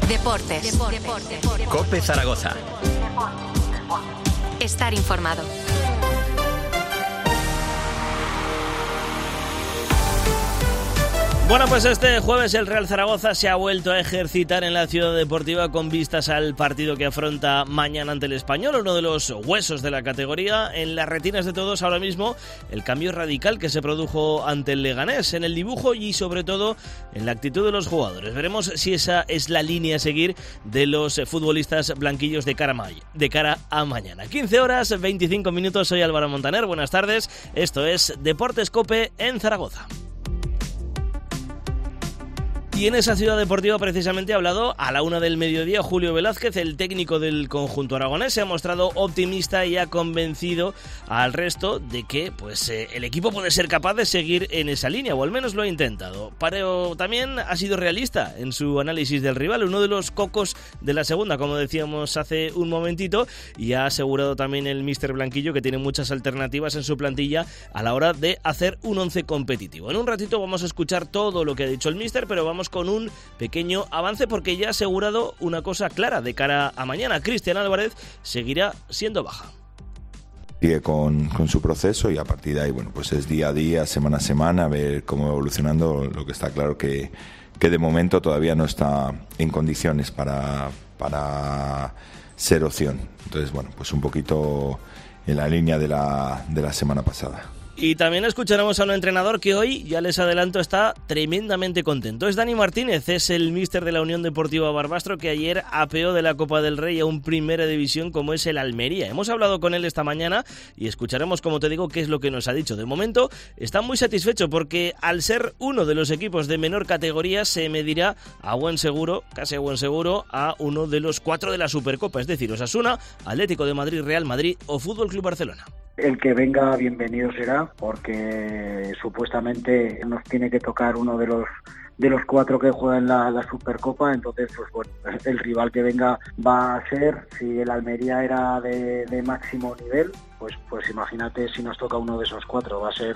Deportes. COPE Zaragoza. Estar informado. Bueno, pues este jueves el Real Zaragoza se ha vuelto a ejercitar en la Ciudad Deportiva con vistas al partido que afronta mañana ante el Español, uno de los huesos de la categoría. En las retinas de todos ahora mismo el cambio radical que se produjo ante el Leganés, en el dibujo y sobre todo en la actitud de los jugadores. Veremos si esa es la línea a seguir de los futbolistas blanquillos de cara a mañana. 15 horas, 25 minutos, soy Álvaro Montaner, buenas tardes, esto es Deportes COPE en Zaragoza. Y en esa ciudad deportiva precisamente ha hablado a la 1 del mediodía Julio Velázquez, el técnico del conjunto aragonés. Se ha mostrado optimista y ha convencido al resto de que el equipo puede ser capaz de seguir en esa línea, o al menos lo ha intentado. Pero también ha sido realista en su análisis del rival, uno de los cocos de la segunda, como decíamos hace un momentito, y ha asegurado también el míster blanquillo que tiene muchas alternativas en su plantilla a la hora de hacer un once competitivo. En un ratito vamos a escuchar todo lo que ha dicho el míster, pero vamos con un pequeño avance porque ya ha asegurado una cosa clara de cara a mañana. Cristian Álvarez seguirá siendo baja. Sigue con su proceso y a partir de ahí, pues es día a día, semana a semana, ver cómo va evolucionando. Lo que está claro que de momento todavía no está en condiciones para ser opción. Entonces, pues un poquito en la línea de la semana pasada. Y también escucharemos a un entrenador que hoy, ya les adelanto, está tremendamente contento. Es Dani Martínez, es el míster de la Unión Deportiva Barbastro, que ayer apeó de la Copa del Rey a un primera división como es el Almería. Hemos hablado con él esta mañana y escucharemos, como te digo, qué es lo que nos ha dicho. De momento está muy satisfecho porque al ser uno de los equipos de menor categoría se medirá a buen seguro, casi a buen seguro, a uno de los 4 de la Supercopa, es decir, Osasuna, Atlético de Madrid, Real Madrid o Fútbol Club Barcelona. El que venga bienvenido será, porque supuestamente nos tiene que tocar uno de los 4 que juegan la Supercopa. Entonces, el rival que venga va a ser, si el Almería era de máximo nivel, pues imagínate si nos toca uno de esos 4, va a ser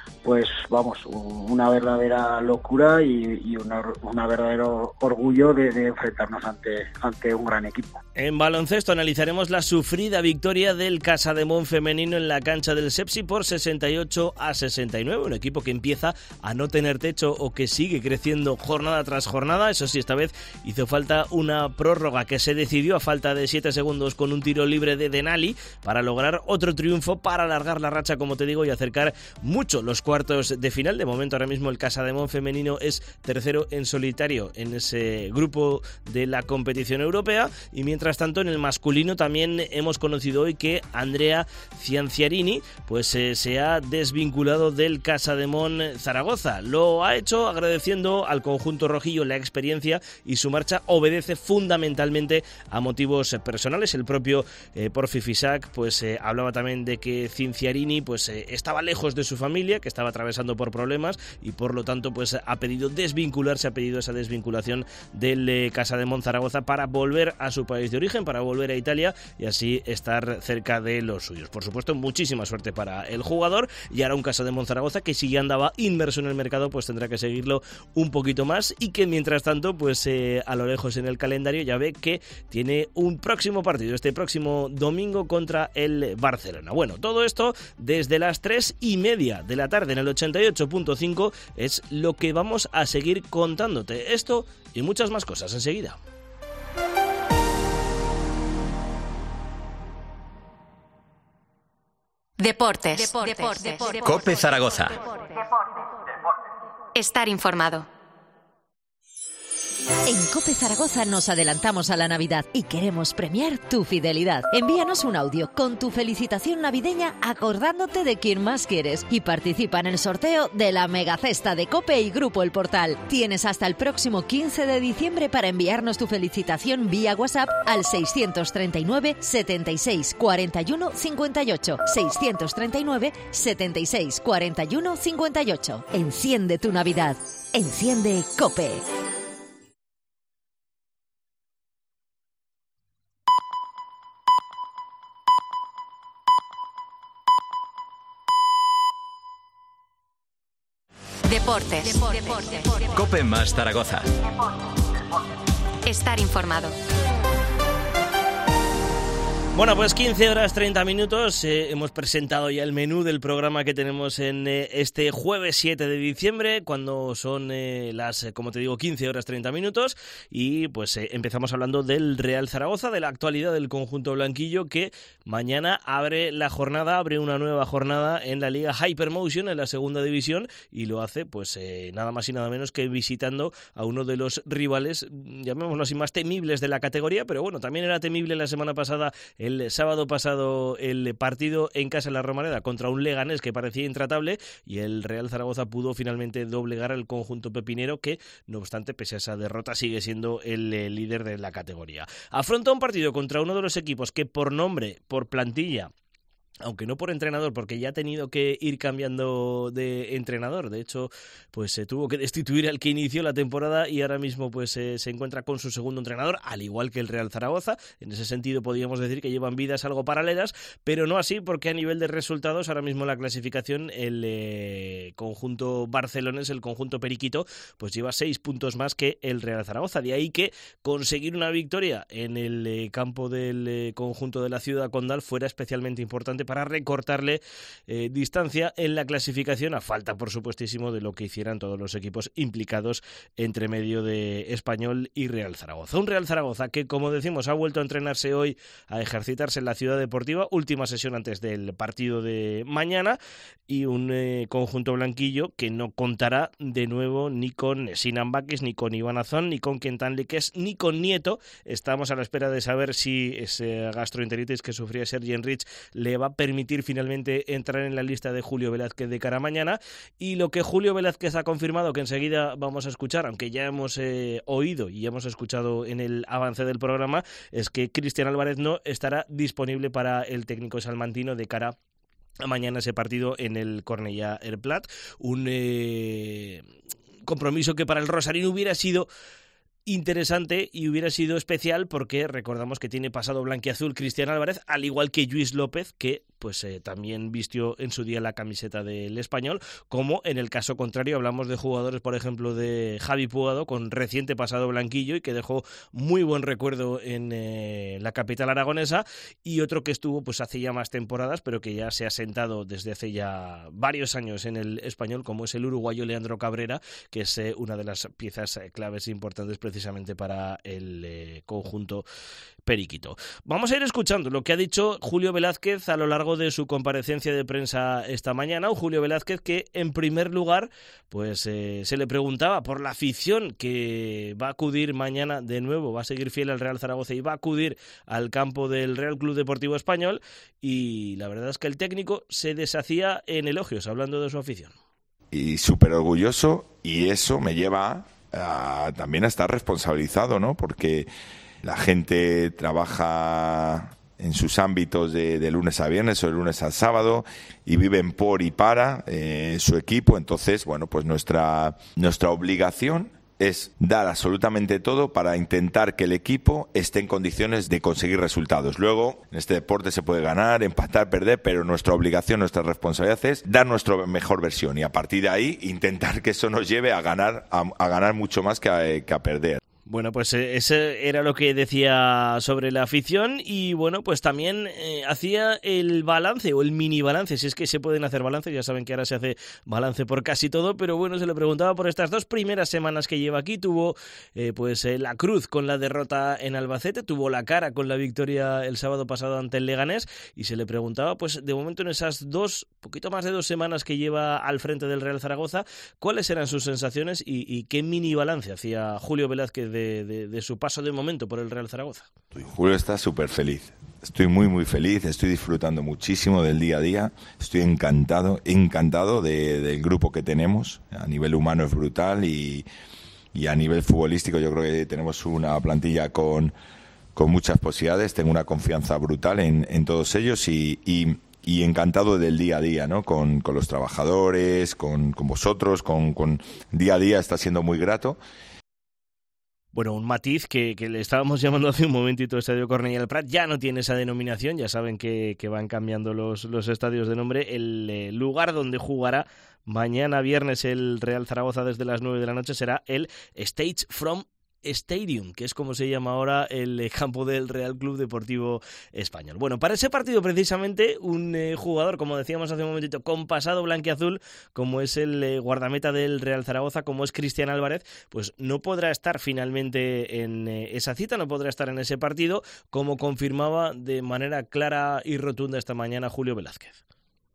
una verdadera locura y un verdadero orgullo de enfrentarnos ante un gran equipo. En baloncesto analizaremos la sufrida victoria del Casademón femenino en la cancha del Sepsi por 68-69, un equipo que empieza a no tener techo o que sigue creciendo jornada tras jornada. Eso sí, esta vez hizo falta una prórroga que se decidió a falta de 7 segundos con un tiro libre de Denali para lograr otro triunfo, para alargar la racha, como te digo, y acercar mucho los cuartos de final. De momento ahora mismo el Casademón femenino es tercero en solitario en ese grupo de la competición europea, y mientras tanto en el masculino también hemos conocido hoy que Andrea Cianciarini se ha desvinculado del Casademón Zaragoza. Lo ha hecho agradeciendo al conjunto rojillo la experiencia, y su marcha obedece fundamentalmente a motivos personales. El propio Porfi Fisac hablaba también de que Cianciarini estaba lejos de su familia, que estaba atravesando por problemas, y por lo tanto ha pedido desvincularse, ha pedido esa desvinculación del Casademón Zaragoza para volver a su país de origen, para volver a Italia y así estar cerca de los suyos. Por supuesto, muchísima suerte para el jugador, y ahora un Casademón Zaragoza que, si ya andaba inmerso en el mercado, tendrá que seguirlo un poquito más, y que mientras tanto a lo lejos en el calendario ya ve que tiene un próximo partido este próximo domingo contra el Barcelona. Bueno, todo esto desde las 3:30 de la tarde en el 88.5 es lo que vamos a seguir contándote. Esto y muchas más cosas enseguida. Deportes. COPE Zaragoza. Estar informado. En COPE Zaragoza nos adelantamos a la Navidad y queremos premiar tu fidelidad. Envíanos un audio con tu felicitación navideña acordándote de quien más quieres y participa en el sorteo de la megacesta de COPE y Grupo El Portal. Tienes hasta el próximo 15 de diciembre para enviarnos tu felicitación vía WhatsApp al 639 76 41 58. 639 76 41 58. Enciende tu Navidad. Enciende COPE. Deportes. COPE más Zaragoza. Estar informado. Bueno, pues 15 horas 30 minutos. Hemos presentado ya el menú del programa que tenemos en este jueves 7 de diciembre, cuando son las, como te digo, 15 horas 30 minutos. Y pues empezamos hablando del Real Zaragoza, de la actualidad del conjunto blanquillo, que mañana abre una nueva jornada en la Liga Hypermotion, en la segunda división, y lo hace pues nada más y nada menos que visitando a uno de los rivales, llamémoslo así, más temibles de la categoría. Pero bueno, también era temible la semana pasada, el sábado pasado, el partido en casa de la Romareda contra un Leganés que parecía intratable, y el Real Zaragoza pudo finalmente doblegar al conjunto pepinero, que no obstante, pese a esa derrota, sigue siendo el líder de la categoría. Afronta un partido contra uno de los equipos que por nombre, por plantilla, aunque no por entrenador, porque ya ha tenido que ir cambiando de entrenador. De hecho, pues se tuvo que destituir al que inició la temporada, y ahora mismo pues se encuentra con su segundo entrenador, al igual que el Real Zaragoza. En ese sentido podríamos decir que llevan vidas algo paralelas, pero no así, porque a nivel de resultados, ahora mismo en la clasificación, el conjunto barcelonés, el conjunto periquito, pues lleva 6 puntos más que el Real Zaragoza. De ahí que conseguir una victoria en el campo del conjunto de la Ciudad Condal fuera especialmente importante para recortarle distancia en la clasificación, a falta, por supuestísimo, de lo que hicieran todos los equipos implicados entre medio de Español y Real Zaragoza. Un Real Zaragoza que, como decimos, ha vuelto a entrenarse hoy, a ejercitarse en la Ciudad Deportiva, última sesión antes del partido de mañana, y un conjunto blanquillo que no contará de nuevo ni con Sinan Bakis, ni con Iván Azón, ni con Quentin Liqués, ni con Nieto. Estamos a la espera de saber si ese gastroenteritis que sufría Sergi Enrich le va a permitir finalmente entrar en la lista de Julio Velázquez de cara a mañana. Y lo que Julio Velázquez ha confirmado, que enseguida vamos a escuchar, aunque ya hemos oído y ya hemos escuchado en el avance del programa, es que Cristian Álvarez no estará disponible para el técnico salmantino de cara a mañana, ese partido en el Cornellà Airplat. Un compromiso que para el rosarino hubiera sido interesante y hubiera sido especial, porque recordamos que tiene pasado blanquiazul Cristian Álvarez, al igual que Lluís López, que pues también vistió en su día la camiseta del Español. Como en el caso contrario, hablamos de jugadores, por ejemplo, de Javi Puado, con reciente pasado blanquillo y que dejó muy buen recuerdo en la capital aragonesa, y otro que estuvo pues hace ya más temporadas, pero que ya se ha sentado desde hace ya varios años en el Español, como es el uruguayo Leandro Cabrera, que es una de las piezas claves importantes precisamente para el conjunto periquito. Vamos a ir escuchando lo que ha dicho Julio Velázquez a lo largo de su comparecencia de prensa esta mañana. Un Julio Velázquez que, en primer lugar, pues se le preguntaba por la afición que va a acudir mañana de nuevo, va a seguir fiel al Real Zaragoza y va a acudir al campo del Real Club Deportivo Español, y la verdad es que el técnico se deshacía en elogios hablando de su afición. Y súper orgulloso, y eso me lleva también a estar responsabilizado, ¿no? Porque la gente trabaja en sus ámbitos de lunes a viernes o de lunes a sábado, y viven por y para su equipo. Entonces, bueno, pues nuestra obligación es dar absolutamente todo para intentar que el equipo esté en condiciones de conseguir resultados. Luego, en este deporte se puede ganar, empatar, perder, pero nuestra obligación, nuestra responsabilidad es dar nuestra mejor versión, y a partir de ahí intentar que eso nos lleve a ganar mucho más que a perder. Bueno, pues ese era lo que decía sobre la afición, y bueno, pues también hacía el balance, o el mini balance, si es que se pueden hacer balances. Ya saben que ahora se hace balance por casi todo, pero bueno, se le preguntaba por estas 2 primeras semanas que lleva aquí. Tuvo la cruz con la derrota en Albacete, tuvo la cara con la victoria el sábado pasado ante el Leganés, y se le preguntaba, pues de momento en esas poquito más de 2 semanas que lleva al frente del Real Zaragoza, cuáles eran sus sensaciones y qué mini balance hacía Julio Velázquez de su paso de momento por el Real Zaragoza. Julio está súper feliz. Estoy muy, muy feliz. Estoy disfrutando muchísimo del día a día. Estoy encantado del grupo que tenemos. A nivel humano es brutal, y a nivel futbolístico yo creo que tenemos una plantilla con muchas posibilidades. Tengo una confianza brutal en todos ellos, y encantado del día a día, ¿no? Con los trabajadores, con vosotros, con día a día está siendo muy grato. Bueno, un matiz que le estábamos llamando hace un momentito Estadio Cornellà del Prat, ya no tiene esa denominación. Ya saben que van cambiando los estadios de nombre. El lugar donde jugará mañana viernes el Real Zaragoza desde las 9 de la noche será el Stage from Stadium, que es como se llama ahora el campo del Real Club Deportivo Español. Bueno, para ese partido precisamente un jugador, como decíamos hace un momentito, con pasado blanquiazul, como es el guardameta del Real Zaragoza, como es Cristian Álvarez, pues no podrá estar finalmente en esa cita, no podrá estar en ese partido, como confirmaba de manera clara y rotunda esta mañana Julio Velázquez.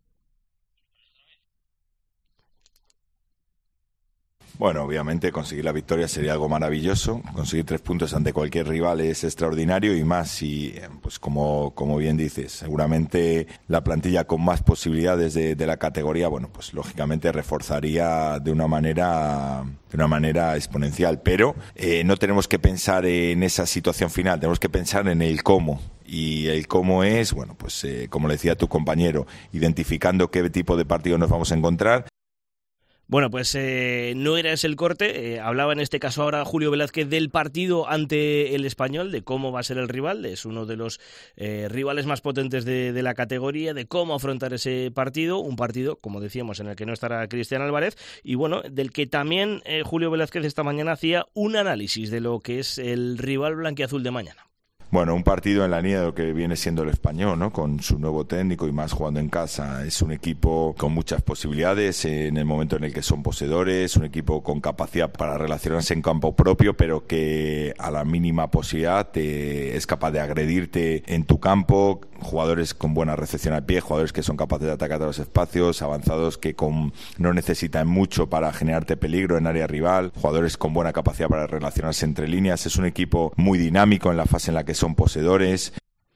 Bueno, obviamente conseguir la victoria sería algo maravilloso. Conseguir 3 puntos ante cualquier rival es extraordinario y más si, pues como bien dices, seguramente la plantilla con más posibilidades de la categoría, bueno, pues lógicamente reforzaría de una manera exponencial. Pero no tenemos que pensar en esa situación final, tenemos que pensar en el cómo. Y el cómo es, bueno, pues como le decía tu compañero, identificando qué tipo de partido nos vamos a encontrar. Bueno, pues no era ese el corte. Hablaba en este caso ahora Julio Velázquez del partido ante el Español, de cómo va a ser el rival. Es uno de los rivales más potentes de la categoría, de cómo afrontar ese partido. Un partido, como decíamos, en el que no estará Cristian Álvarez. Y bueno, del que también Julio Velázquez esta mañana hacía un análisis de lo que es el rival blanquiazul de mañana. Bueno, un partido en la línea de lo que viene siendo el Español, ¿no? Con su nuevo técnico y más jugando en casa. Es un equipo con muchas posibilidades en el momento en el que son poseedores, un equipo con capacidad para relacionarse en campo propio, pero que a la mínima posibilidad es capaz de agredirte en tu campo. Jugadores con buena recepción al pie, jugadores que son capaces de atacar a los espacios, avanzados que no necesitan mucho para generarte peligro en área rival, jugadores con buena capacidad para relacionarse entre líneas. Es un equipo muy dinámico en la fase en la que son poseedores.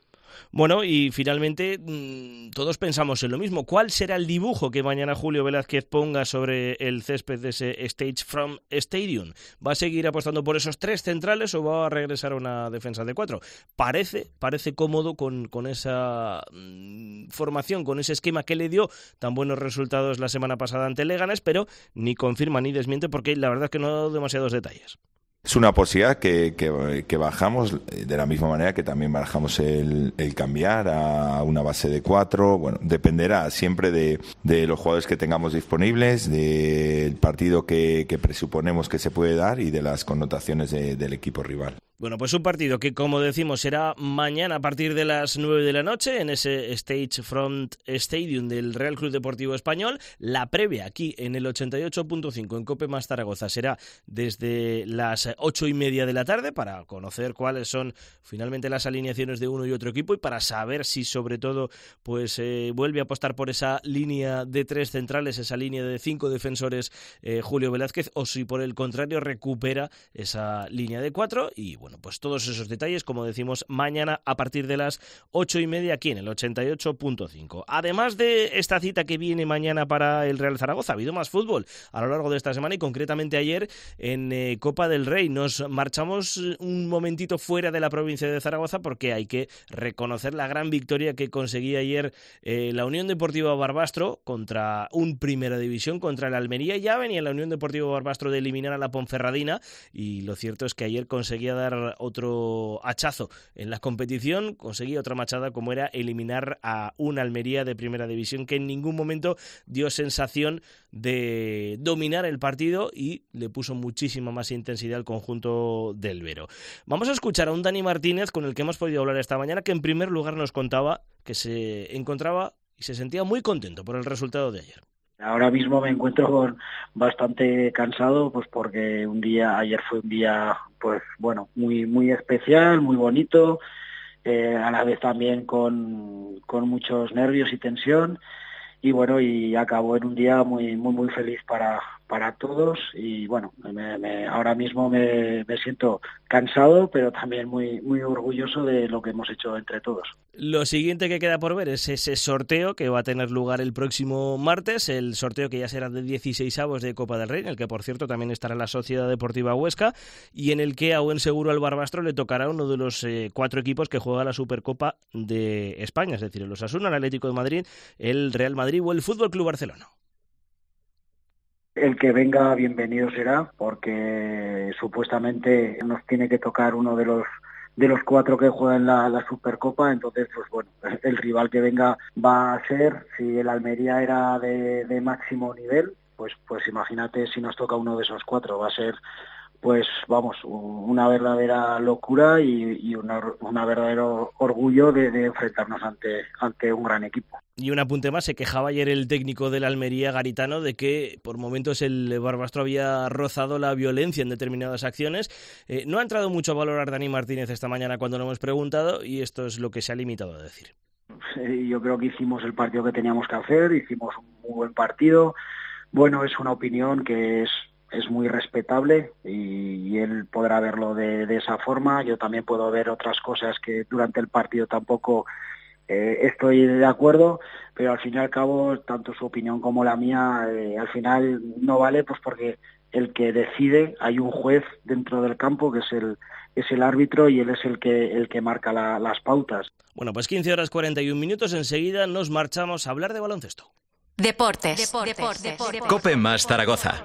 Bueno, y finalmente todos pensamos en lo mismo. ¿Cuál será el dibujo que mañana Julio Velázquez ponga sobre el césped de ese Stage from Stadium? ¿Va a seguir apostando por esos 3 centrales o va a regresar a una defensa de 4? Parece cómodo con esa formación, con ese esquema que le dio tan buenos resultados la semana pasada ante Leganés, pero ni confirma ni desmiente porque la verdad es que no ha dado demasiados detalles. Es una posibilidad que bajamos de la misma manera que también bajamos el cambiar a una base de 4. Bueno, dependerá siempre de los jugadores que tengamos disponibles, del partido que presuponemos que se puede dar y de las connotaciones del equipo rival. Bueno, pues un partido que, como decimos, será mañana a partir de las 9 de la noche en ese Stage Front Stadium del Real Club Deportivo Español. La previa aquí en el 88.5 en COPE más Zaragoza será desde las 8:30 de la tarde para conocer cuáles son finalmente las alineaciones de uno y otro equipo y para saber si sobre todo pues vuelve a apostar por esa línea de 3 centrales, esa línea de 5 defensores Julio Velázquez, o si por el contrario recupera esa línea de 4 y bueno, pues todos esos detalles, como decimos, mañana a partir de las 8:30 aquí en el 88.5. Además de esta cita que viene mañana para el Real Zaragoza, ha habido más fútbol a lo largo de esta semana y concretamente ayer en Copa del Rey. Nos marchamos un momentito fuera de la provincia de Zaragoza porque hay que reconocer la gran victoria que conseguía ayer la Unión Deportiva Barbastro contra un Primera División, contra el Almería. Ya venía la Unión Deportiva Barbastro de eliminar a la Ponferradina y lo cierto es que ayer conseguía dar otro hachazo en la competición, conseguía otra machada como era eliminar a un Almería de Primera División que en ningún momento dio sensación de dominar el partido y le puso muchísima más intensidad al conjunto del Vero. Vamos a escuchar a un Dani Martínez con el que hemos podido hablar esta mañana, que en primer lugar nos contaba que se encontraba y se sentía muy contento por el resultado de ayer. Ahora mismo me encuentro bastante cansado, pues porque ayer fue un día, pues bueno, muy especial, muy bonito, a la vez también con muchos nervios y tensión, y bueno, y acabó en un día muy feliz para todos, y bueno, ahora mismo me siento cansado, pero también muy orgulloso de lo que hemos hecho entre todos. Lo siguiente que queda por ver es ese sorteo que va a tener lugar el próximo martes, el sorteo que ya será de 16avos de Copa del Rey, en el que por cierto también estará la Sociedad Deportiva Huesca y en el que a buen seguro al Barbastro le tocará uno de los 4 equipos que juega la Supercopa de España, es decir, el Osasuna, el Atlético de Madrid, el Real Madrid o el Fútbol Club Barcelona. El que venga bienvenido será, porque supuestamente nos tiene que tocar uno de los 4 que juegan la Supercopa, entonces pues bueno, el rival que venga va a ser, si el Almería era de máximo nivel, pues imagínate si nos toca uno de esos 4, va a ser pues vamos, una verdadera locura y una verdadero orgullo de enfrentarnos ante un gran equipo. Y un apunte más, se quejaba ayer el técnico del Almería, Garitano, de que por momentos el Barbastro había rozado la violencia en determinadas acciones. No ha entrado mucho a valorar Dani Martínez esta mañana cuando lo hemos preguntado, y esto es lo que se ha limitado a decir. Yo creo que hicimos el partido que teníamos que hacer, hicimos un muy buen partido. Bueno, es una opinión que es muy respetable y él podrá verlo de esa forma. Yo también puedo ver otras cosas que durante el partido tampoco estoy de acuerdo, pero al fin y al cabo tanto su opinión como la mía al final no vale, pues porque el que decide, hay un juez dentro del campo que es el árbitro y él es el que marca las pautas. Bueno, pues 15:41, enseguida nos marchamos a hablar de baloncesto. Deportes. Cope más Zaragoza.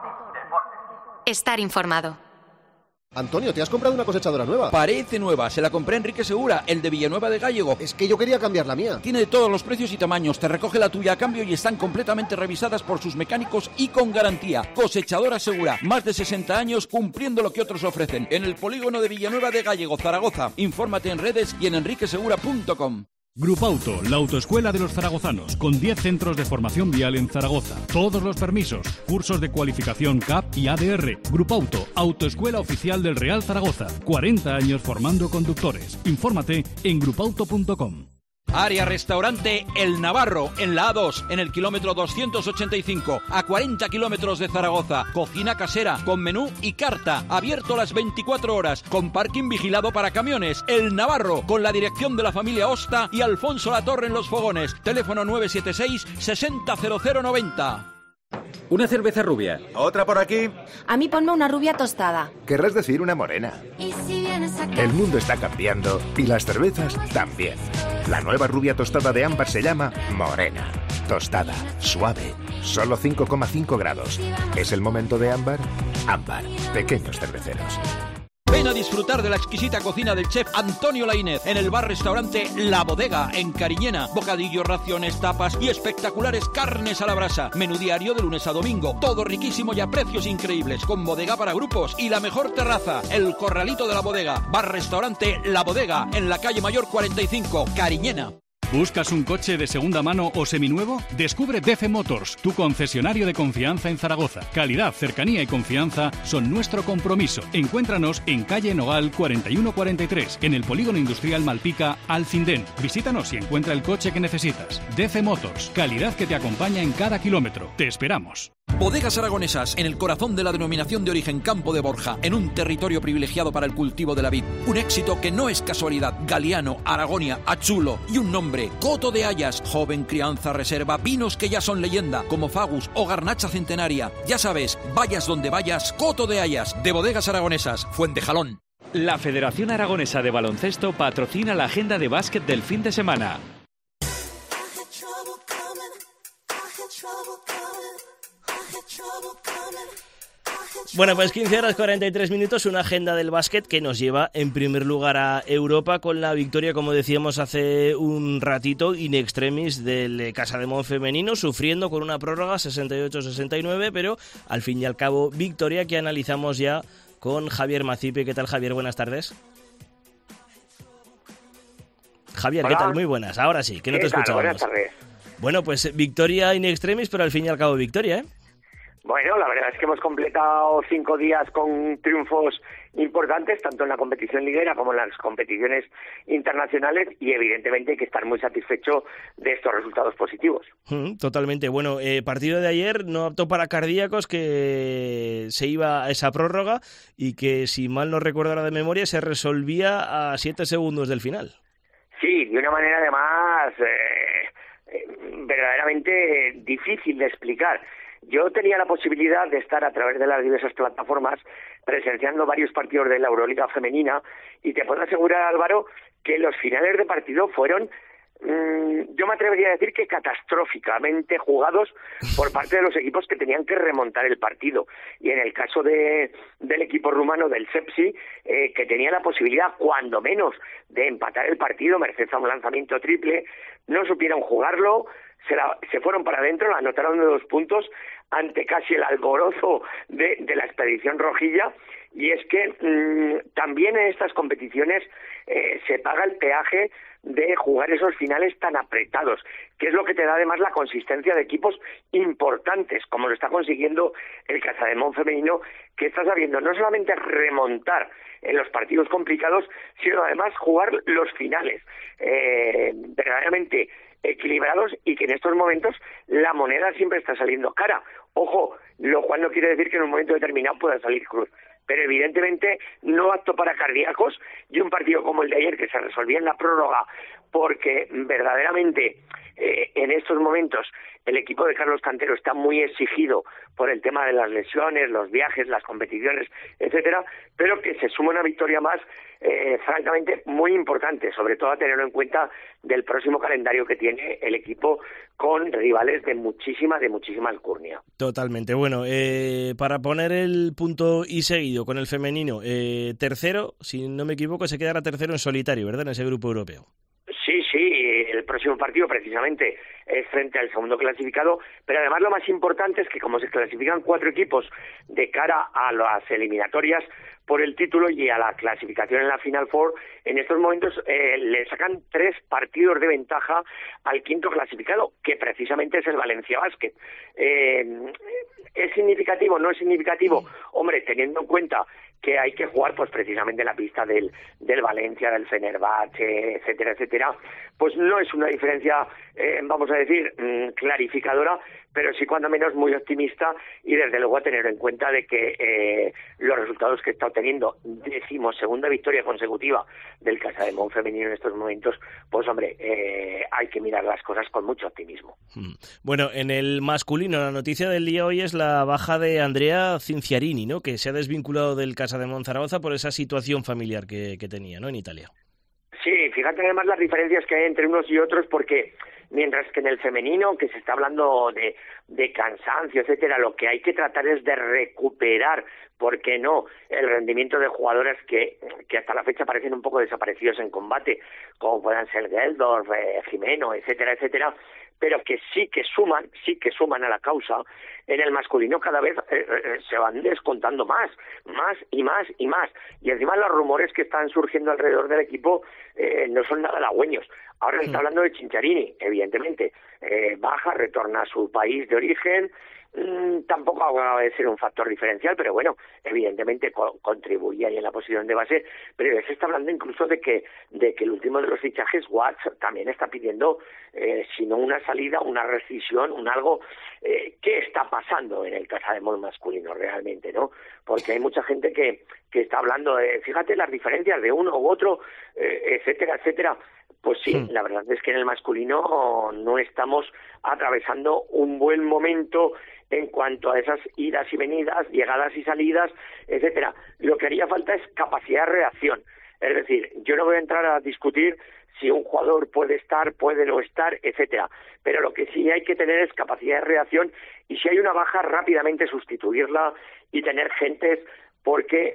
Estar informado. Antonio, ¿te has comprado una cosechadora nueva? Parece nueva, se la compré a Enrique Segura, el de Villanueva de Gállego. Es que yo quería cambiar la mía. Tiene de todos los precios y tamaños, te recoge la tuya a cambio y están completamente revisadas por sus mecánicos y con garantía. Cosechadora Segura, más de 60 años cumpliendo lo que otros ofrecen. En el polígono de Villanueva de Gállego, Zaragoza. Infórmate en redes y en enriquesegura.com. Grupauto, la autoescuela de los zaragozanos, con 10 centros de formación vial en Zaragoza. Todos los permisos, cursos de cualificación CAP y ADR. Grupauto, autoescuela oficial del Real Zaragoza. 40 años formando conductores. Infórmate en grupauto.com. Área Restaurante El Navarro, en la A2, en el kilómetro 285, a 40 kilómetros de Zaragoza. Cocina casera, con menú y carta, abierto las 24 horas, con parking vigilado para camiones. El Navarro, con la dirección de la familia Osta y Alfonso Latorre en los fogones. Teléfono 976 600090. Una cerveza rubia. ¿Otra por aquí? A mí ponme una rubia tostada. Querrás decir una morena. ¿Y si vienes acá? El mundo está cambiando y las cervezas también. La nueva rubia tostada de Ámbar se llama Morena. Tostada, suave, solo 5,5 grados. ¿Es el momento de Ámbar? Ámbar, pequeños cerveceros. Ven a disfrutar de la exquisita cocina del chef Antonio Laínez en el bar-restaurante La Bodega, en Cariñena. Bocadillos, raciones, tapas y espectaculares carnes a la brasa. Menú diario de lunes a domingo. Todo riquísimo y a precios increíbles. Con bodega para grupos y la mejor terraza. El Corralito de La Bodega. Bar-restaurante La Bodega, en la calle Mayor 45, Cariñena. ¿Buscas un coche de segunda mano o seminuevo? Descubre DF Motors, tu concesionario de confianza en Zaragoza. Calidad, cercanía y confianza son nuestro compromiso. Encuéntranos en calle Nogal 4143, en el polígono industrial Malpica, Alcindén. Visítanos y encuentra el coche que necesitas. DF Motors, calidad que te acompaña en cada kilómetro. Te esperamos. Bodegas Aragonesas, en el corazón de la denominación de origen Campo de Borja, en un territorio privilegiado para el cultivo de la vid. Un éxito que no es casualidad. Galiano, Aragonia, Achulo y un nombre, Coto de Hayas. Joven crianza reserva, vinos que ya son leyenda, como Fagus o Garnacha Centenaria. Ya sabes, vayas donde vayas, Coto de Hayas, de Bodegas Aragonesas, Fuentejalón. La Federación Aragonesa de Baloncesto patrocina la agenda de básquet del fin de semana. Bueno, pues 15:43, una agenda del básquet que nos lleva en primer lugar a Europa con la victoria, como decíamos hace un ratito, in extremis del Casademont femenino, sufriendo con una prórroga 68-69, pero al fin y al cabo victoria que analizamos ya con Javier Macipe. ¿Qué tal, Javier? Buenas tardes. Javier, Hola. ¿qué tal? Muy buenas. Ahora sí, que no te escuchábamos. Buenas tardes. Bueno, pues victoria in extremis, pero al fin y al cabo victoria, ¿eh? Bueno, la verdad es que hemos completado 5 días con triunfos importantes, tanto en la competición liguera como en las competiciones internacionales, y evidentemente hay que estar muy satisfecho de estos resultados positivos. Totalmente. Bueno, partido de ayer no apto para cardíacos, que se iba a esa prórroga y que, si mal no recuerdo ahora de memoria, se resolvía a 7 segundos del final. Sí, de una manera además verdaderamente difícil de explicar. Yo tenía la posibilidad de estar a través de las diversas plataformas presenciando varios partidos de la Euroliga femenina, y te puedo asegurar, Álvaro, que los finales de partido fueron, yo me atrevería a decir que catastróficamente jugados por parte de los equipos que tenían que remontar el partido. Y en el caso del equipo rumano, del Sepsi, que tenía la posibilidad, cuando menos, de empatar el partido merced a un lanzamiento triple, no supieron jugarlo. se fueron para adentro, la anotaron de 2 puntos ante casi el alborozo de la expedición rojilla. Y es que también en estas competiciones se paga el peaje de jugar esos finales tan apretados, que es lo que te da además la consistencia de equipos importantes, como lo está consiguiendo el Casademont femenino, que está sabiendo no solamente remontar en los partidos complicados, sino además jugar los finales verdaderamente equilibrados, y que en estos momentos la moneda siempre está saliendo cara. Ojo, lo cual no quiere decir que en un momento determinado pueda salir cruz, pero evidentemente no apto para cardíacos, y un partido como el de ayer que se resolvía en la prórroga, porque verdaderamente en estos momentos el equipo de Carlos Cantero está muy exigido por el tema de las lesiones, los viajes, las competiciones, etcétera, pero que se suma una victoria más francamente muy importante, sobre todo a tener en cuenta del próximo calendario que tiene el equipo con rivales de muchísima alcurnia. Totalmente. Bueno, para poner el punto y seguido con el femenino, tercero, si no me equivoco, se quedará tercero en solitario, ¿verdad?, en ese grupo europeo. Sí, el próximo partido precisamente es frente al segundo clasificado, pero además lo más importante es que como se clasifican 4 equipos de cara a las eliminatorias por el título y a la clasificación en la Final Four, en estos momentos le sacan 3 partidos de ventaja al quinto clasificado, que precisamente es el Valencia Basket. ¿Es significativo? ¿No es significativo? Hombre, teniendo en cuenta que hay que jugar pues precisamente en la pista del Valencia, del Fenerbahce, etcétera, etcétera, pues no es una diferencia, vamos a decir, clarificadora, pero sí cuando menos muy optimista, y desde luego a tener en cuenta de que los resultados que está obteniendo, 12ª victoria consecutiva del Casademont femenino en estos momentos, pues hombre, hay que mirar las cosas con mucho optimismo. Bueno, en el masculino, la noticia del día hoy es la baja de Andrea Cinciarini, ¿no?, que se ha desvinculado del Casademont Zaragoza por esa situación familiar que tenía, ¿no?, en Italia. Sí, fíjate además las diferencias que hay entre unos y otros, porque mientras que en el femenino, que se está hablando de cansancio, etcétera, lo que hay que tratar es de recuperar, ¿por qué no?, el rendimiento de jugadoras que hasta la fecha parecen un poco desaparecidos en combate, como puedan ser Geldorf, Jimeno, etcétera, etcétera, pero que sí que suman a la causa. En el masculino cada vez se van descontando más y más. Y encima los rumores que están surgiendo alrededor del equipo no son nada halagüeños. Ahora se está hablando de Cinciarini, evidentemente. Baja, retorna a su país de origen. Tampoco va a ser un factor diferencial, pero bueno, evidentemente contribuye ahí en la posición de base. Pero se está hablando incluso de que el último de los fichajes, Watts, también está pidiendo, si no una salida, una rescisión, un algo. ¿Qué está pasando en el Casademont masculino realmente, no? Porque hay mucha gente que está hablando de, fíjate las diferencias de uno u otro, etcétera, etcétera. Pues sí, la verdad es que en el masculino no estamos atravesando un buen momento en cuanto a esas idas y venidas, llegadas y salidas, etcétera. Lo que haría falta es capacidad de reacción. Es decir, yo no voy a entrar a discutir si un jugador puede estar, puede no estar, etcétera. Pero lo que sí hay que tener es capacidad de reacción, y si hay una baja, rápidamente sustituirla y tener gentes, porque,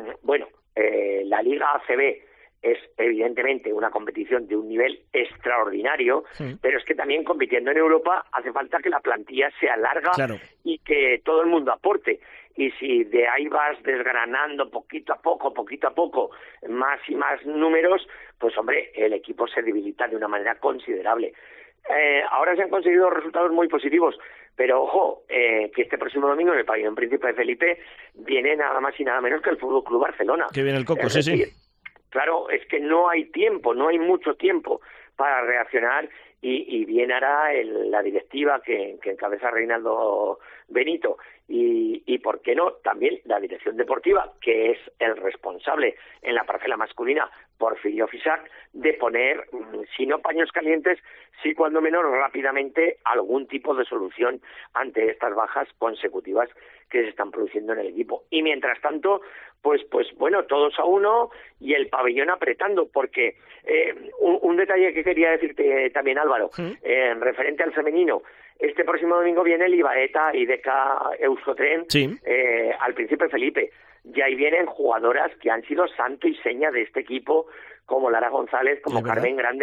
la Liga ACB es evidentemente una competición de un nivel extraordinario, pero es que también compitiendo en Europa hace falta que la plantilla sea larga, claro, y que todo el mundo aporte. Y si de ahí vas desgranando poquito a poco, más y más números, pues hombre, el equipo se debilita de una manera considerable. Ahora se han conseguido resultados muy positivos, pero ojo, que este próximo domingo en el Pabellón Príncipe Felipe viene nada más y nada menos que el Fútbol Club Barcelona. Que viene el Coco, sí. Claro, es que no hay mucho tiempo para reaccionar, y bien hará la directiva que encabeza Reinaldo Benito y por qué no, también la dirección deportiva, que es el responsable en la parcela masculina, Porfirio Fisac, de poner, si no paños calientes, sí cuando menos rápidamente algún tipo de solución ante estas bajas consecutivas que se están produciendo en el equipo. Y mientras tanto, pues bueno, todos a uno y el pabellón apretando, porque un detalle que quería decirte también, Álvaro, referente al femenino, este próximo domingo viene el Ibaeta IDK Euskotren al Príncipe Felipe. Y ahí vienen jugadoras que han sido santo y seña de este equipo, como Lara González, como Carmen Grande,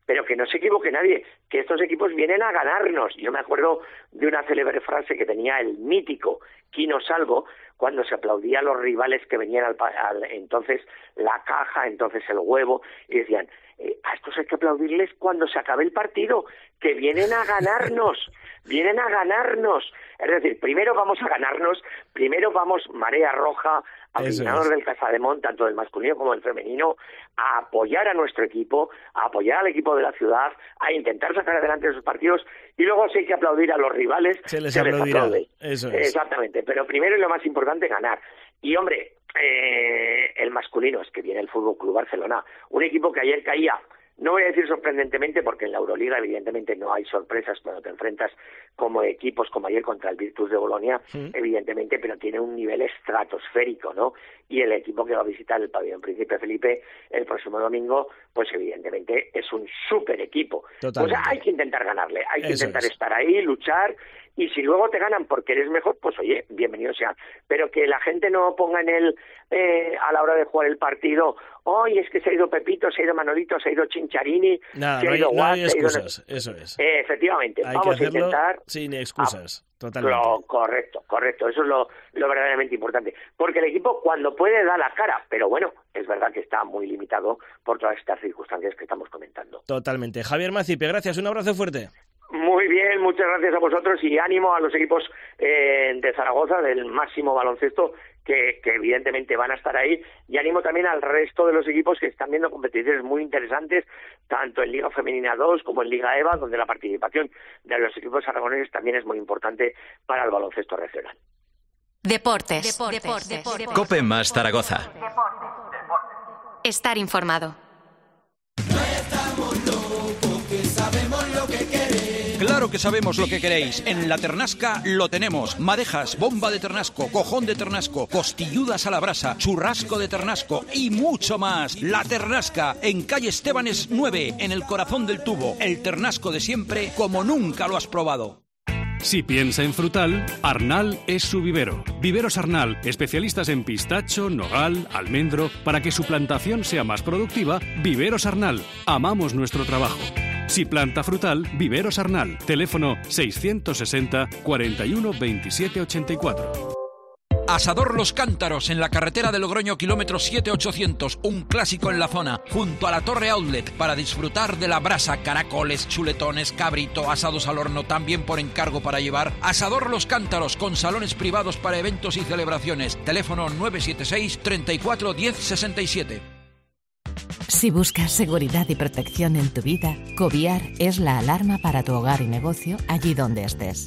pero que no se equivoque nadie, que estos equipos vienen a ganarnos. Yo me acuerdo de una célebre frase que tenía el mítico Quino Salvo, cuando se aplaudía a los rivales que venían entonces la Caja, entonces el Huevo, y decían, a estos hay que aplaudirles cuando se acabe el partido, que vienen a ganarnos, vienen a ganarnos. Es decir, primero vamos a ganarnos, primero vamos Marea Roja, aficionados del Casademont, tanto del masculino como del femenino, a apoyar a nuestro equipo, a apoyar al equipo de la ciudad, a intentar sacar adelante esos partidos, y luego si hay que aplaudir a los rivales, se les aplaude. Eso es. Exactamente, pero primero y lo más importante, ganar. Y hombre, el masculino, es que viene el Fútbol Club Barcelona, un equipo que ayer caía, no voy a decir sorprendentemente, porque en la Euroliga evidentemente no hay sorpresas cuando te enfrentas como equipos como ayer contra el Virtus de Bolonia, evidentemente, pero tiene un nivel estratosférico, ¿no? Y el equipo que va a visitar el pabellón Príncipe Felipe el próximo domingo, pues evidentemente es un súper equipo. Totalmente. Pues hay que intentar ganarle, hay que intentar estar ahí, luchar, y si luego te ganan porque eres mejor, pues oye, bienvenido sea. Pero que la gente no ponga a la hora de jugar el partido, hoy es que se ha ido Pepito, se ha ido Manolito, se ha ido Chincharini, se ha ido no hay excusas, eso es. Efectivamente, hay vamos que a intentar... sin excusas, totalmente. Correcto, eso es lo verdaderamente importante. Porque el equipo cuando puede da la cara, pero bueno, es verdad que está muy limitado por todas estas circunstancias que estamos comentando. Totalmente. Javier Macipe, gracias, un abrazo fuerte. Muy bien, muchas gracias a vosotros y ánimo a los equipos de Zaragoza, del máximo baloncesto, que evidentemente van a estar ahí, y ánimo también al resto de los equipos que están viendo competiciones muy interesantes, tanto en Liga Femenina 2 como en Liga EVA, donde la participación de los equipos aragoneses también es muy importante para el baloncesto regional. Deportes. Cope más Zaragoza. Estar informado. Claro que sabemos lo que queréis. En La Ternasca lo tenemos. Madejas, bomba de ternasco, cojón de ternasco, costilludas a la brasa, churrasco de ternasco y mucho más. La Ternasca, en calle Estebanes 9, en el corazón del tubo. El ternasco de siempre, como nunca lo has probado. Si piensa en frutal, Arnal es su vivero. Viveros Arnal, especialistas en pistacho, nogal, almendro. Para que su plantación sea más productiva, Viveros Arnal. Amamos nuestro trabajo. Si planta frutal, Viveros Arnal. Teléfono 660 41 27 84. Asador Los Cántaros, en la carretera de Logroño, kilómetro 7800, un clásico en la zona, junto a la Torre Outlet, para disfrutar de la brasa, caracoles, chuletones, cabrito, asados al horno, también por encargo para llevar. Asador Los Cántaros, con salones privados para eventos y celebraciones. Teléfono 976 34 10 67. Si buscas seguridad y protección en tu vida, Coviar es la alarma para tu hogar y negocio allí donde estés.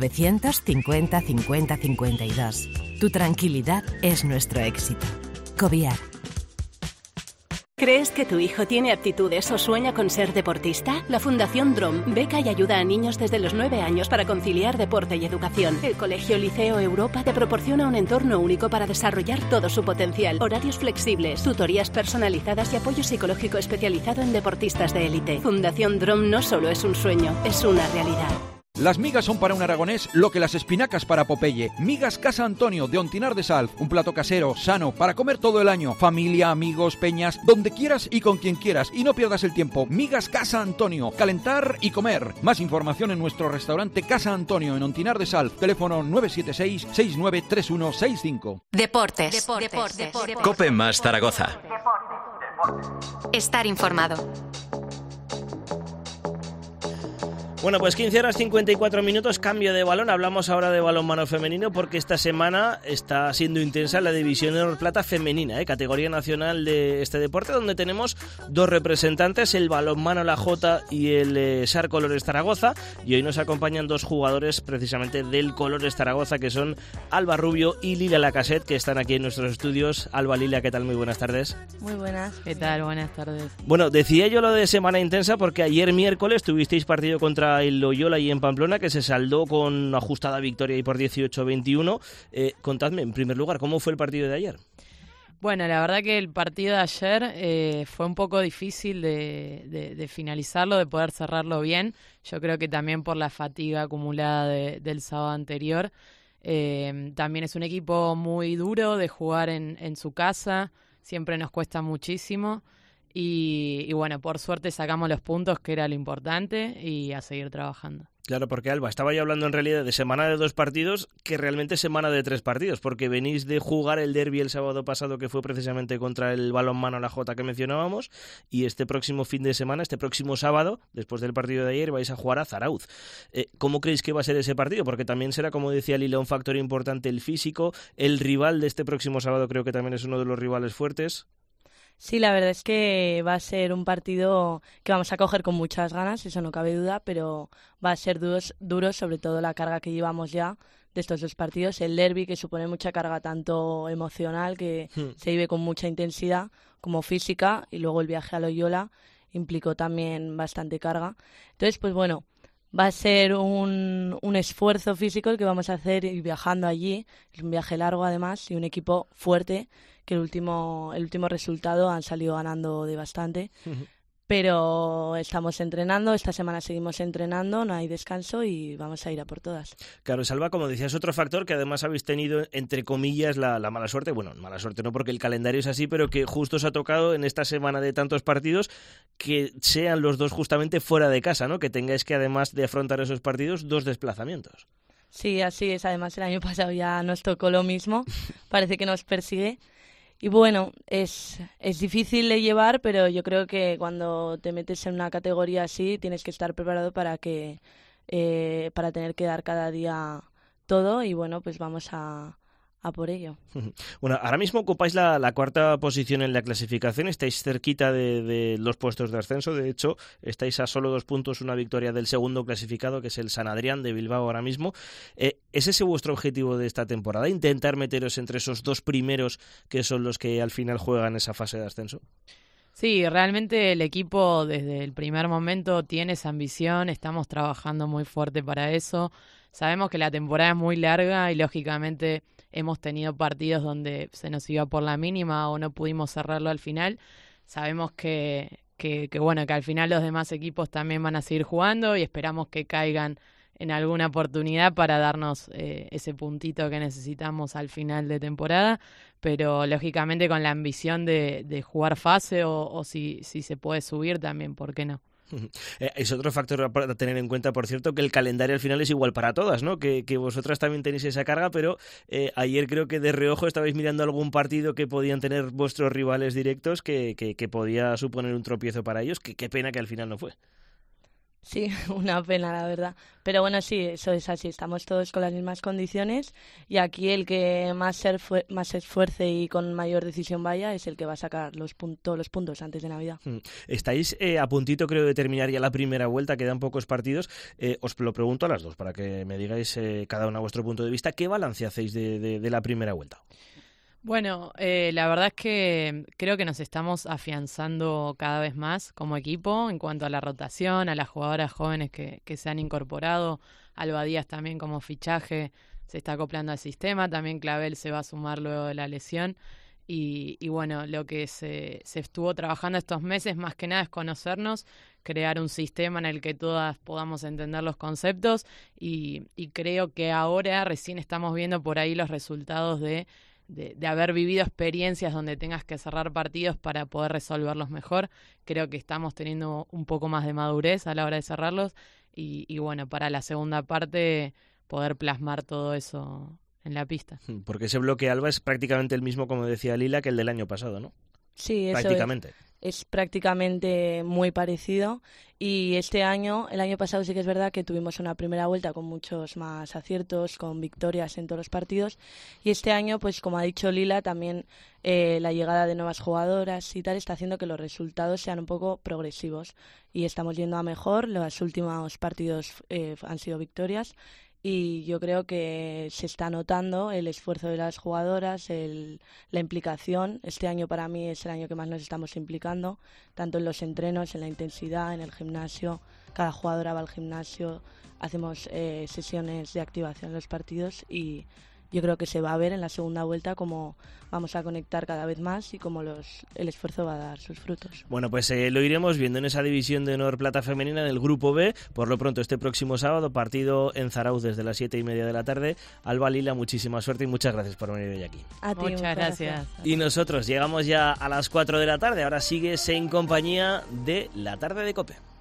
950 50 52. Tu tranquilidad es nuestro éxito. Coviar. ¿Crees que tu hijo tiene aptitudes o sueña con ser deportista? La Fundación DROM beca y ayuda a niños desde los 9 años para conciliar deporte y educación. El Colegio Liceo Europa te proporciona un entorno único para desarrollar todo su potencial. Horarios flexibles, tutorías personalizadas y apoyo psicológico especializado en deportistas de élite. Fundación DROM no solo es un sueño, es una realidad. Las migas son para un aragonés lo que las espinacas para Popeye. Migas Casa Antonio, de Ontinar de Salv. Un plato casero, sano, para comer todo el año. Familia, amigos, peñas, donde quieras y con quien quieras. Y no pierdas el tiempo. Migas Casa Antonio. Calentar y comer. Más información en nuestro restaurante Casa Antonio, en Ontinar de Salv. Teléfono 976 693165. Deportes. Cope más Zaragoza. Estar informado. Bueno, pues 15 horas 54 minutos, cambio de balón. Hablamos ahora de balonmano femenino porque esta semana está siendo intensa la división de Honor Plata femenina, categoría nacional de este deporte, donde tenemos dos representantes, el balonmano La Jota y el SAR Colores Zaragoza, y hoy nos acompañan dos jugadores precisamente del Colores Zaragoza, que son Alba Rubio y Lilia Lacaset, que están aquí en nuestros estudios. Alba, Lilia, ¿qué tal? Muy buenas tardes. Muy buenas. ¿Qué tal? Buenas tardes. Bueno, decía yo lo de semana intensa porque ayer miércoles tuvisteis partido contra el Loyola y en Pamplona, que se saldó con ajustada victoria y por 18-21. Contadme, en primer lugar, ¿cómo fue el partido de ayer? Bueno, la verdad que el partido de ayer fue un poco difícil de finalizarlo, de poder cerrarlo bien. Yo creo que también por la fatiga acumulada del sábado anterior. También es un equipo muy duro de jugar en su casa, siempre nos cuesta muchísimo. Y bueno, por suerte sacamos los puntos, que era lo importante, y a seguir trabajando. Claro, porque Alba, estaba yo hablando en realidad de semana de 2 partidos, que realmente es semana de 3 partidos, porque venís de jugar el derbi el sábado pasado, que fue precisamente contra el Balonmano La Jota que mencionábamos, y este próximo fin de semana, este próximo sábado, después del partido de ayer, vais a jugar a Zarauz. ¿Cómo creéis que va a ser ese partido? Porque también será, como decía Lila, un factor importante el físico. El rival de este próximo sábado creo que también es uno de los rivales fuertes. Sí, la verdad es que va a ser un partido que vamos a coger con muchas ganas, eso no cabe duda, pero va a ser duro, sobre todo la carga que llevamos ya de estos 2 partidos. El derbi, que supone mucha carga tanto emocional, que se vive con mucha intensidad, como física, y luego el viaje a Loyola implicó también bastante carga. Entonces, pues bueno, va a ser un esfuerzo físico el que vamos a hacer y viajando allí. Es un viaje largo además y un equipo fuerte, que el último resultado han salido ganando de bastante. Pero estamos entrenando, esta semana seguimos entrenando, no hay descanso y vamos a ir a por todas. Claro, Salva, como decías, otro factor que además habéis tenido, entre comillas, la mala suerte. Bueno, mala suerte no, porque el calendario es así, pero que justo os ha tocado en esta semana de tantos partidos que sean los 2 justamente fuera de casa, ¿no? Que tengáis que, además de afrontar esos partidos, 2 desplazamientos. Sí, así es. Además, el año pasado ya nos tocó lo mismo. Parece que nos persigue. Y bueno, es difícil de llevar, pero yo creo que cuando te metes en una categoría así tienes que estar preparado para tener que dar cada día todo, y bueno, pues vamos a por ello. Bueno, ahora mismo ocupáis la 4ª posición en la clasificación, estáis cerquita de los puestos de ascenso. De hecho, estáis a solo 2 puntos, una victoria del segundo clasificado, que es el San Adrián de Bilbao ahora mismo. ¿Es ese vuestro objetivo de esta temporada, intentar meteros entre esos 2 primeros, que son los que al final juegan esa fase de ascenso? Sí, realmente el equipo desde el primer momento tiene esa ambición, estamos trabajando muy fuerte para eso. Sabemos que la temporada es muy larga y lógicamente hemos tenido partidos donde se nos iba por la mínima o no pudimos cerrarlo al final. Sabemos que bueno, que al final los demás equipos también van a seguir jugando y esperamos que caigan en alguna oportunidad para darnos ese puntito que necesitamos al final de temporada, pero lógicamente con la ambición de jugar fase o si se puede subir también, ¿por qué no? Es otro factor para tener en cuenta, por cierto, que el calendario al final es igual para todas, ¿no? Que vosotras también tenéis esa carga, pero ayer creo que de reojo estabais mirando algún partido que podían tener vuestros rivales directos que podía suponer un tropiezo para ellos. Qué pena que al final no fue. Sí, una pena, la verdad. Pero bueno, sí, eso es así. Estamos todos con las mismas condiciones y aquí el que más se esfuerce y con mayor decisión vaya es el que va a sacar todos los puntos antes de Navidad. Estáis a puntito, creo, de terminar ya la primera vuelta. Quedan pocos partidos. Os lo pregunto a las dos para que me digáis cada una vuestro punto de vista. ¿Qué balance hacéis de la primera vuelta? Bueno, la verdad es que creo que nos estamos afianzando cada vez más como equipo en cuanto a la rotación, a las jugadoras jóvenes que se han incorporado. Alba Díaz también como fichaje se está acoplando al sistema, también Clavel se va a sumar luego de la lesión. Y bueno, lo que se estuvo trabajando estos meses más que nada es conocernos, crear un sistema en el que todas podamos entender los conceptos y creo que ahora recién estamos viendo por ahí los resultados de haber vivido experiencias donde tengas que cerrar partidos para poder resolverlos mejor. Creo que estamos teniendo un poco más de madurez a la hora de cerrarlos y bueno, para la segunda parte poder plasmar todo eso en la pista. Porque ese bloque Alba es prácticamente el mismo, como decía Lila, que el del año pasado, ¿no? Sí, eso prácticamente. Es prácticamente muy parecido y el año pasado sí que es verdad que tuvimos una primera vuelta con muchos más aciertos, con victorias en todos los partidos y este año, pues como ha dicho Lila, también la llegada de nuevas jugadoras y tal está haciendo que los resultados sean un poco progresivos y estamos yendo a mejor. Los últimos partidos han sido victorias y yo creo que se está notando el esfuerzo de las jugadoras, la implicación. Este año para mí es el año que más nos estamos implicando, tanto en los entrenos, en la intensidad, en el gimnasio. Cada jugadora va al gimnasio, hacemos sesiones de activación en los partidos y yo creo que se va a ver en la segunda vuelta cómo vamos a conectar cada vez más y cómo el esfuerzo va a dar sus frutos. Bueno, pues lo iremos viendo en esa división de honor plata femenina del Grupo B. Por lo pronto, este próximo sábado, partido en Zarauz desde las 7:30 de la tarde. Alba, Lila, muchísima suerte y muchas gracias por venir hoy aquí. A ti, muchas gracias. Y nosotros llegamos ya a las 4 de la tarde. Ahora sigues en compañía de La Tarde de COPE.